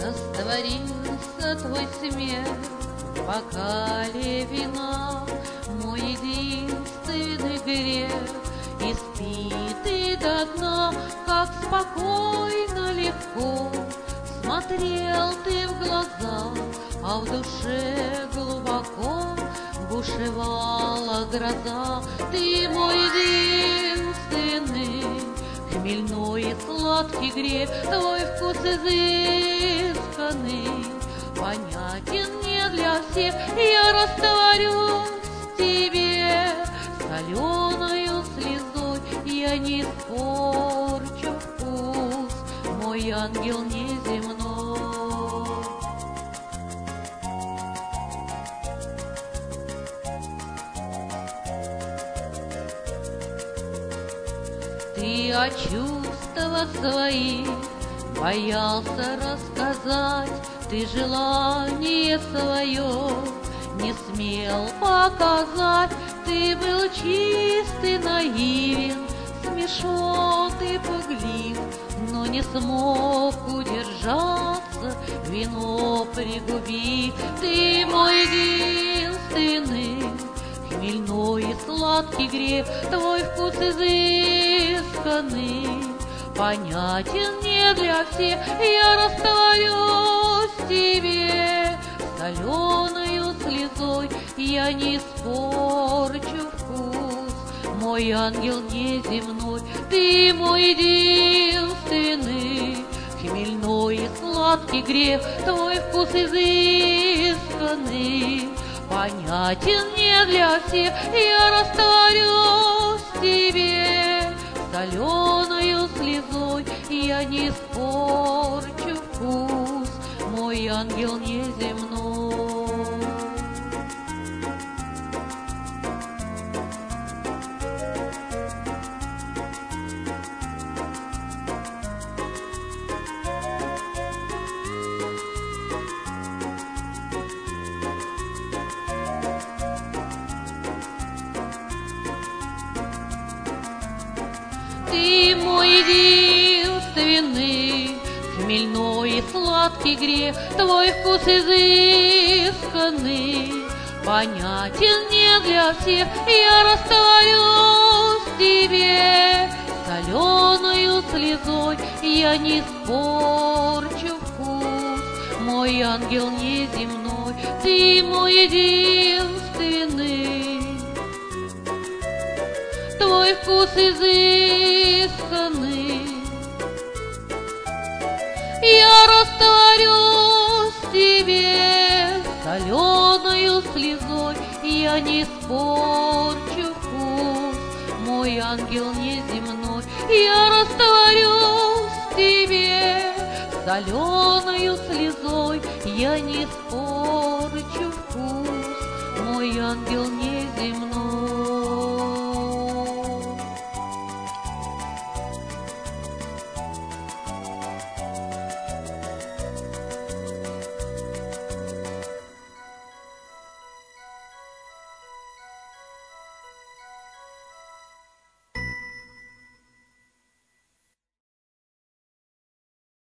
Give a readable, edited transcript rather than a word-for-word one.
Растворился твой смех в бокале вина, мой единственный грех испитый до дна. Как спокойно, легко смотрел ты в глаза, а в душе глубоко бушевала гроза. Ты мой единственный хмельной и сладкий грех, твой вкус изысканный понятен не для всех. Я растворюсь в тебе соленою слезой, я не испорчу вкус, мой ангел неземной. Ты о чувствах своих боялся рассказать, ты желание свое не смел показать. Ты был чистый, наивен, смешон и пуглив, но не смог удержаться, вино пригубив. Ты мой единственный хмельной и сладкий грех, твой вкус изысканный понятен не для всех. Я растворюсь в тебе соленою слезой, я не испорчу вкус, мой ангел неземной. Ты мой единственный хмельной и сладкий грех, твой вкус изысканный понятен не для всех. Я растворюсь в тебе соленою слезой, я не испорчу вкус, мой ангел неземной. Ты мой единственный хмельной и сладкий грех, твой вкус изысканный понятен не для всех. Я растворюсь в тебе соленою слезой, я не испорчу вкус, мой ангел неземной. Ты мой единственный, твой вкус изысканный. Я растворюсь в тебе соленою слезой, я не испорчу вкус, мой ангел неземной. Я растворюсь в тебе соленою слезой, я не испорчу вкус, мой ангел неземной.